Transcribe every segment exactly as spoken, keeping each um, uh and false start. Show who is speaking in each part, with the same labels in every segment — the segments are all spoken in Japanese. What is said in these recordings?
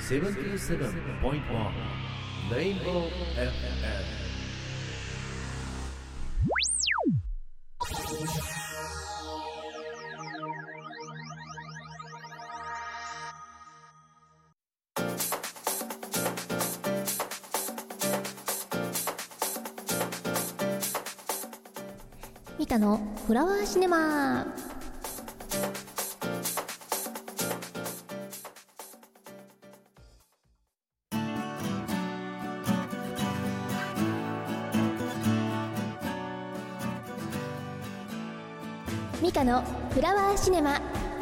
Speaker 1: セブンティーセブンポイントワン レインボー エフエム。
Speaker 2: ミカのフラワーシネマ。ミカのフラワーシネマ。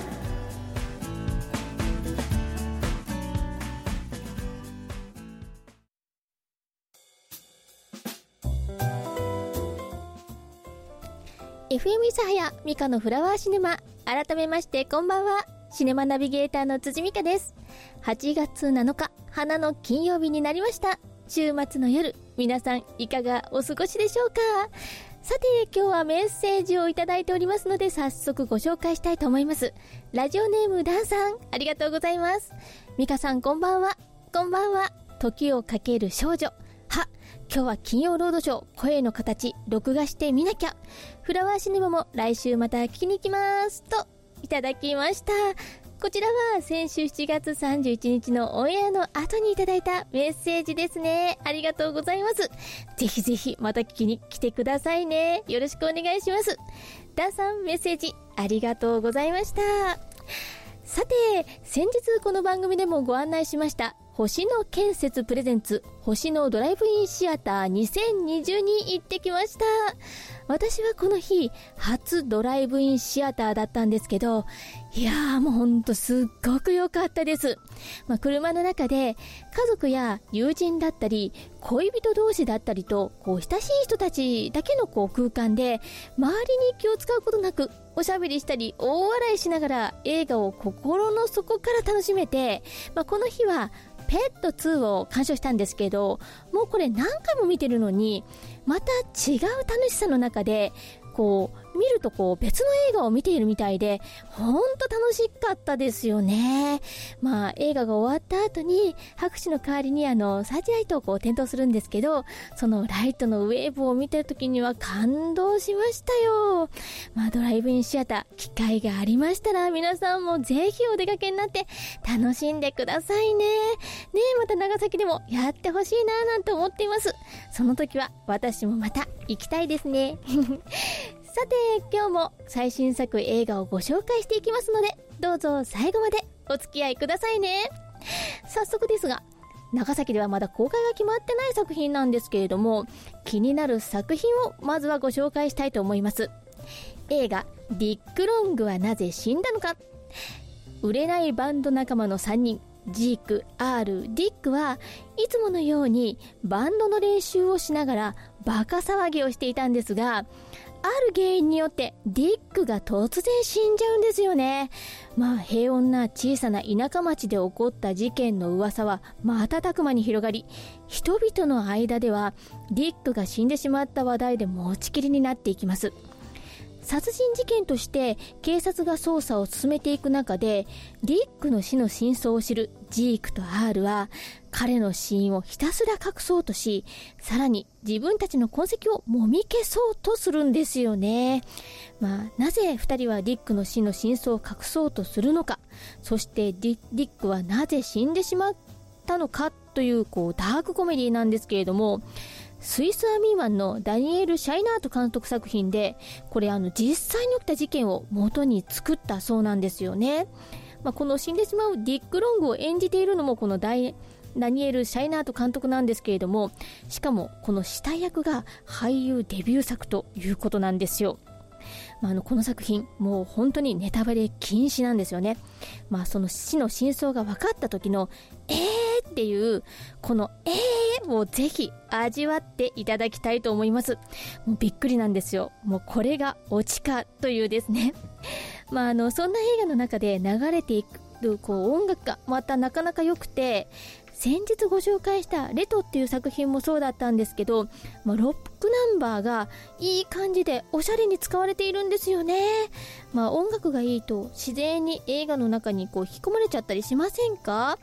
Speaker 2: エフエム 諫早ミカのフラワーシネマ。改めましてこんばんは。シネマナビゲーターの辻美香です。はちがつなのか、花の金曜日になりました。週末の夜、皆さんいかがお過ごしでしょうか。さて今日はメッセージをいただいておりますので、早速ご紹介したいと思います。ラジオネームダンさん、ありがとうございます。美香さんこんばんは。こんばんは。時をかける少女。は、今日は金曜ロードショー、声の形録画してみなきゃ。フラワーシネマも来週また聞きに来ますといただきました。こちらは先週しちがつさんじゅういちにちのオンエアの後にいただいたメッセージですね。ありがとうございます。ぜひぜひまた聞きに来てくださいね。よろしくお願いします。ダンさん、メッセージありがとうございました。さて先日この番組でもご案内しました星野建設プレゼンツ星野ドライブインシアターにせんにじゅうに行ってきました。私はこの日初ドライブインシアターだったんですけど、いやーもうほんとすっごく良かったです。まあ、車の中で家族や友人だったり恋人同士だったりとこう親しい人たちだけのこう空間で、周りに気を使うことなくおしゃべりしたり大笑いしながら映画を心の底から楽しめて、まあ、この日はペットツーを鑑賞したんですけど、もうこれ何回も見てるのにまた違う楽しさの中でこう見るとこう別の映画を見ているみたいで、ほんと楽しかったですよね。まあ映画が終わった後に拍手の代わりにあのサーチライトをこう点灯するんですけど、そのライトのウェーブを見てる時には感動しましたよ。まあドライブインシアター機会がありましたら皆さんもぜひお出かけになって楽しんでくださいね。ねえ、また長崎でもやってほしいななんて思っています。その時は私もまた行きたいですね。さて今日も最新作映画をご紹介していきますので、どうぞ最後までお付き合いくださいね。早速ですが、長崎ではまだ公開が決まってない作品なんですけれども、気になる作品をまずはご紹介したいと思います。映画ディック・ロングはなぜ死んだのか。売れないバンド仲間のさんにん、ジーク、アール、ディックはいつものようにバンドの練習をしながらバカ騒ぎをしていたんですが、ある原因によってディックが突然死んじゃうんですよね。まあ平穏な小さな田舎町で起こった事件の噂は瞬く間に広がり、人々の間ではディックが死んでしまった話題で持ちきりになっていきます。殺人事件として警察が捜査を進めていく中で、ディックの死の真相を知るジークとアールは彼の死因をひたすら隠そうとし、さらに自分たちの痕跡をもみ消そうとするんですよね。まあなぜ二人はディックの死の真相を隠そうとするのか、そしてディ、ディックはなぜ死んでしまったのかというこうダークコメディなんですけれども、スイスアーミーマンのダニエル・シャイナート監督作品で、これあの実際に起きた事件を元に作ったそうなんですよね。まあ、この死んでしまうディック・ロングを演じているのもこのダイダニエル・シャイナート監督なんですけれども、しかもこの死体役が俳優デビュー作ということなんですよ。まあ、あのこの作品もう本当にネタバレ禁止なんですよね。まあその死の真相が分かった時のえーっていうこのえーをぜひ味わっていただきたいと思います。もうびっくりなんですよ。もうこれがオチかというですね。まああのそんな映画の中で流れていくこう音楽がまたなかなか良くて、先日ご紹介したレトっていう作品もそうだったんですけど、まあ、ロックナンバーがいい感じでおしゃれに使われているんですよね。まあ、音楽がいいと自然に映画の中にこう引き込まれちゃったりしませんか？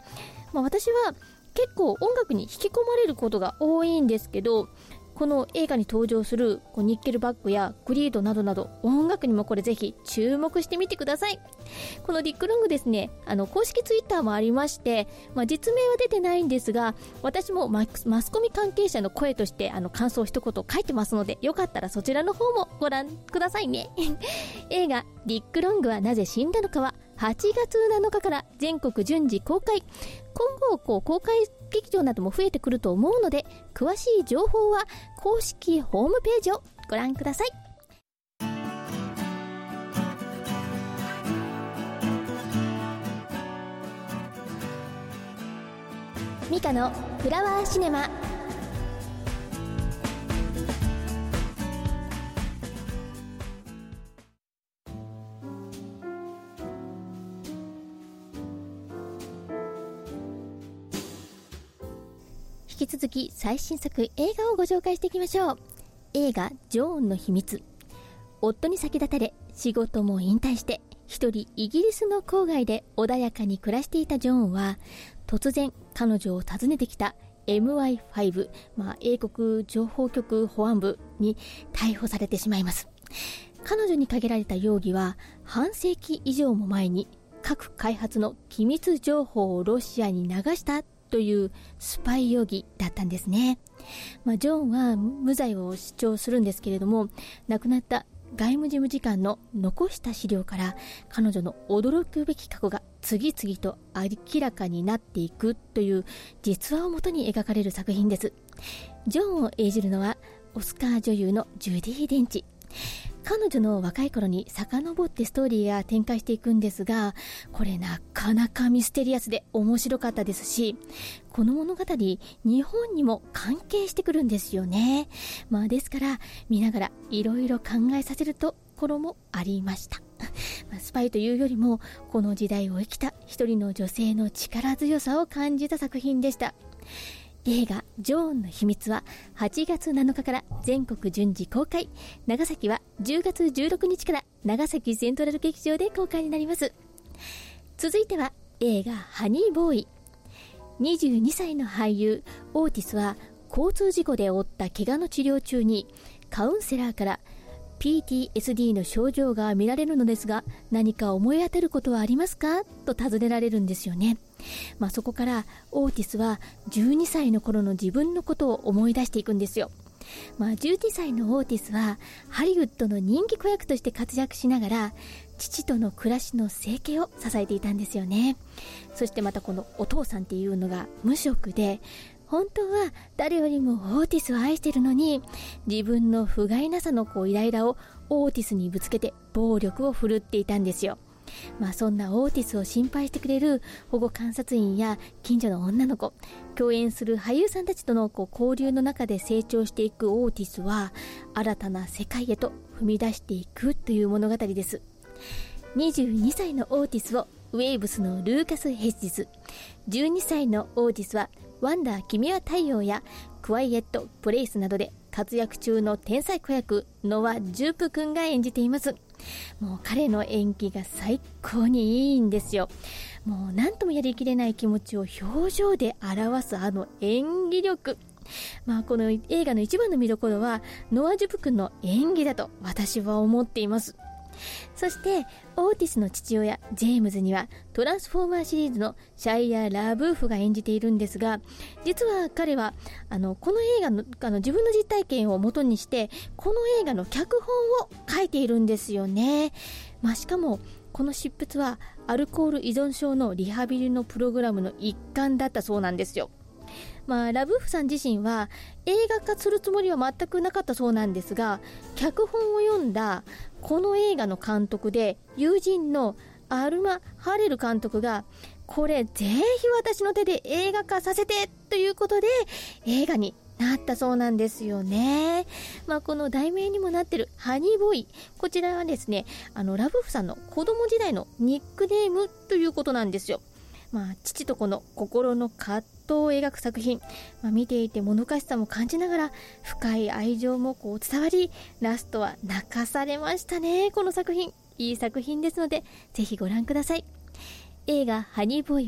Speaker 2: まあ、私は結構音楽に引き込まれることが多いんですけど、この映画に登場するこうニッケルバックやクリードなどなど音楽にもこれぜひ注目してみてください。このディック・ロングですね、あの公式ツイッターもありまして、まあ、実名は出てないんですが、私もマス、マスコミ関係者の声としてあの感想一言書いてますので、よかったらそちらの方もご覧くださいね。映画ディック・ロングはなぜ死んだのかははちがつなのかから全国順次公開。今後こう公開劇場なども増えてくると思うので、詳しい情報は公式ホームページをご覧ください。ミカのフラワーシネマ。引き続き最新作映画をご紹介していきましょう。映画ジョーンの秘密。夫に先立たれ仕事も引退して一人イギリスの郊外で穏やかに暮らしていたジョーンは、突然彼女を訪ねてきた エムアイファイブ、まあ、英国情報局保安部に逮捕されてしまいます。彼女にかけられた容疑は、半世紀以上も前に核開発の機密情報をロシアに流したというスパイ容疑だったんですね。まあ、ジョーンは無罪を主張するんですけれども、亡くなった外務事務次官の残した資料から彼女の驚くべき過去が次々と明らかになっていくという実話をもとに描かれる作品です。ジョーンを演じるのはオスカー女優のジュディ・デンチ。彼女の若い頃に遡ってストーリーが展開していくんですが、これなかなかミステリアスで面白かったですし、この物語日本にも関係してくるんですよね。まあですから見ながらいろいろ考えさせるところもありました。スパイというよりもこの時代を生きた一人の女性の力強さを感じた作品でした。映画ジョーンの秘密ははちがつなのかから全国順次公開。長崎はじゅうがつじゅうろくにちから長崎セントラル劇場で公開になります。続いては映画ハニーボーイ。にじゅうにさいの俳優オーティスは交通事故で負った怪我の治療中にカウンセラーから ピーティーエスディー の症状が見られるのですが、何か思い当たることはありますかと尋ねられるんですよね。まあ、そこからオーティスはじゅうにさいの頃の自分のことを思い出していくんですよ。まあ、じゅうにさいのオーティスはハリウッドの人気子役として活躍しながら父との暮らしの生計を支えていたんですよね。そしてまたこのお父さんっていうのが無職で、本当は誰よりもオーティスを愛しているのに、自分の不甲斐なさのこうイライラをオーティスにぶつけて暴力を振るっていたんですよ。まあ、そんなオーティスを心配してくれる保護観察員や近所の女の子、共演する俳優さんたちとのこう交流の中で成長していくオーティスは、新たな世界へと踏み出していくという物語です。にじゅうにさいのオーティスをウェーブスのルーカス・ヘッジス、じゅうにさいのオーティスはワンダー君は太陽やクワイエット・プレイスなどで活躍中の天才子役ノア・ジュープ君が演じています。もう彼の演技が最高にいいんですよ。もう何ともやりきれない気持ちを表情で表すあの演技力。まあこの映画の一番の見どころはノア・ジュプ君の演技だと私は思っています。そしてオーティスの父親ジェームズにはトランスフォーマーシリーズのシャイア・ラブーフが演じているんですが、実は彼はあのこの映画 の, あの自分の実体験を元にしてこの映画の脚本を書いているんですよね。まあ、しかもこの執筆はアルコール依存症のリハビリのプログラムの一環だったそうなんですよ。まあ、ラブーフさん自身は映画化するつもりは全くなかったそうなんですが、脚本を読んだこの映画の監督で友人のアルマ・ハレル監督が、これぜひ私の手で映画化させてということで映画になったそうなんですよね。まあ、この題名にもなってるハニーボーイ、こちらはですね、あのラブーフさんの子供時代のニックネームということなんですよ。まあ、父と子の心の葛藤を描く作品、まあ、見ていてもどかしさも感じながら深い愛情もこう伝わり、ラストは泣かされましたね。この作品いい作品ですのでぜひご覧ください。映画ハニーボーイは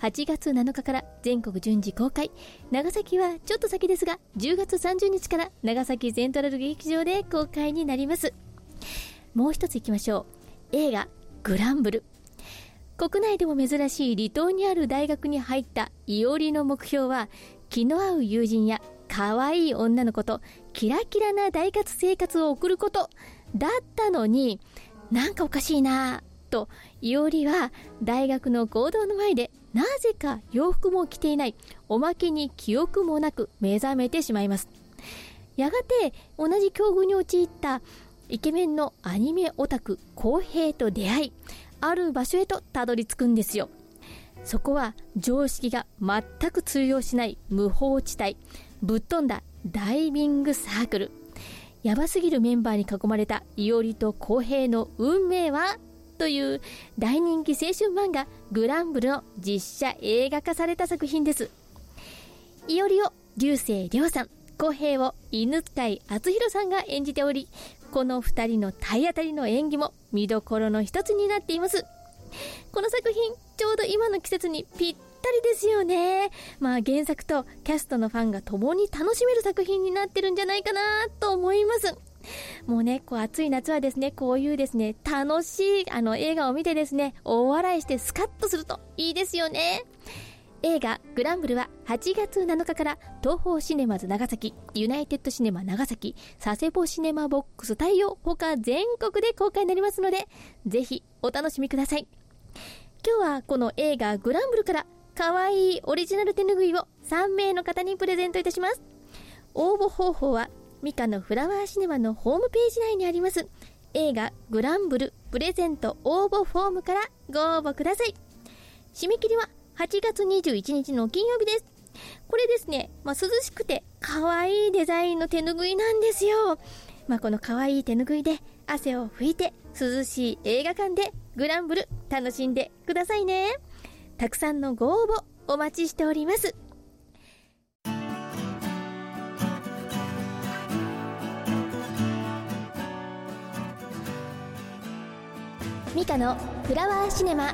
Speaker 2: はちがつなのかから全国順次公開。長崎はちょっと先ですがじゅうがつさんじゅうにちから長崎セントラル劇場で公開になります。もう一ついきましょう。映画グランブル。国内でも珍しい離島にある大学に入った伊織の目標は、気の合う友人や可愛い女の子とキラキラな大活生活を送ることだったのに、なんかおかしいなと伊織は大学の講堂の前でなぜか洋服も着ていない、おまけに記憶もなく目覚めてしまいます。やがて同じ境遇に陥ったイケメンのアニメオタク浩平と出会い、ある場所へとたどり着くんですよ。そこは常識が全く通用しない無法地帯、ぶっ飛んだダイビングサークル。やばすぎるメンバーに囲まれた伊織と浩平の運命はという大人気青春漫画グランブルの実写映画化された作品です。伊織を竜星涼さん、浩平を犬飼敦弘さんが演じており、このふたりの体当たりの演技も見どころの一つになっています。この作品ちょうど今の季節にぴったりですよね。まあ原作とキャストのファンが共に楽しめる作品になってるんじゃないかなと思います。もうね、こう暑い夏はですね、こういうですね楽しいあの映画を見てですね、大笑いしてスカッとするといいですよね。映画グランブルははちがつなのかから東宝シネマズ長崎、ユナイテッドシネマ長崎、佐世保シネマボックス太陽他全国で公開になりますので、ぜひお楽しみください。今日はこの映画グランブルからかわいいオリジナル手ぬぐいをさんめいの方にプレゼントいたします。応募方法はミカのフラワーシネマのホームページ内にあります映画グランブルプレゼント応募フォームからご応募ください。締め切りははちがつにじゅういちにちの金曜日です。これですね、まあ、涼しくて可愛いデザインの手ぬぐいなんですよ。まあ、この可愛い手ぬぐいで汗を拭いて涼しい映画館でグランブル楽しんでくださいね。たくさんのご応募お待ちしております。ミカのフラワーシネマ。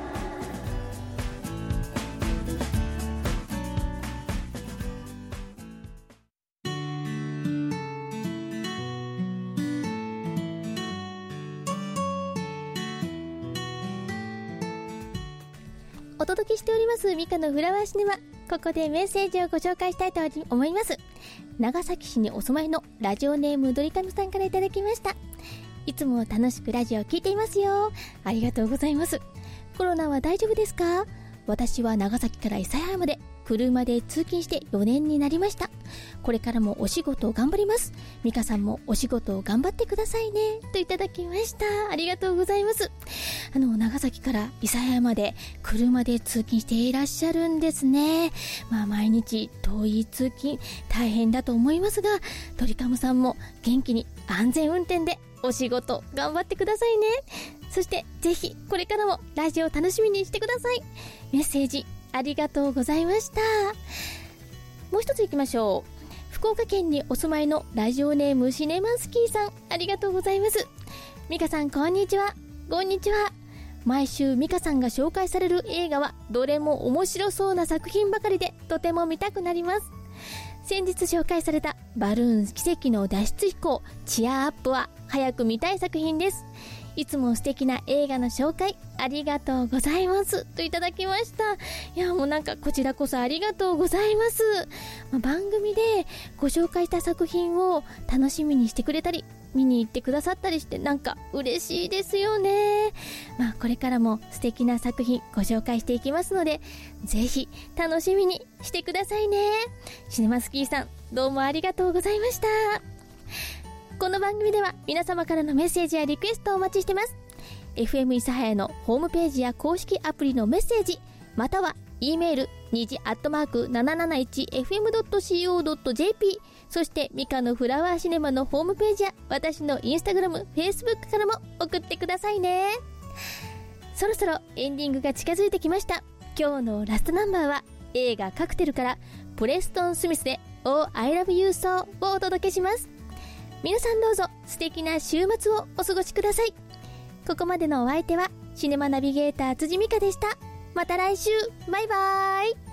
Speaker 2: お届けしておりますミカのフラワーシネマ。ここでメッセージをご紹介したいと思います。長崎市にお住まいのラジオネームドリカムさんからいただきました。いつも楽しくラジオを聞いていますよ。ありがとうございます。コロナは大丈夫ですか？私は長崎から諫早まで車で通勤してよねんになりました。これからもお仕事を頑張ります。ミカさんもお仕事を頑張ってくださいねといただきました。ありがとうございます。あの長崎から諫早まで車で通勤していらっしゃるんですね。まあ毎日遠い通勤大変だと思いますが、ドリカムさんも元気に安全運転でお仕事頑張ってくださいね。そしてぜひこれからもラジオ楽しみにしてください。メッセージありがとうございました。もう一ついきましょう。福岡県にお住まいのラジオネームシネマンスキーさん、ありがとうございます。ミカさんこんにちは。こんにちは。毎週ミカさんが紹介される映画はどれも面白そうな作品ばかりでとても見たくなります。先日紹介されたバルーン奇跡の脱出飛行チアアップは早く見たい作品です。いつも素敵な映画の紹介ありがとうございますといただきました。いやもうなんかこちらこそありがとうございます。まあ、番組でご紹介した作品を楽しみにしてくれたり見に行ってくださったりしてなんか嬉しいですよね。まあこれからも素敵な作品ご紹介していきますので、ぜひ楽しみにしてくださいね。シネマスキーさんどうもありがとうございました。この番組では皆様からのメッセージやリクエストをお待ちしてます。 エフエム 諫早のホームページや公式アプリのメッセージ、または E メールにじアットマーク なななないちエフエムドットシーオードットジェーピー、 そしてミカのフラワーシネマのホームページや私のインスタグラム、フェイスブックからも送ってくださいね。そろそろエンディングが近づいてきました。今日のラストナンバーは映画カクテルからプレストン・スミスで Oh I Love You So をお届けします。皆さんどうぞ素敵な週末をお過ごしください。ここまでのお相手はシネマナビゲーター辻美香でした。 また来週、バイバーイ。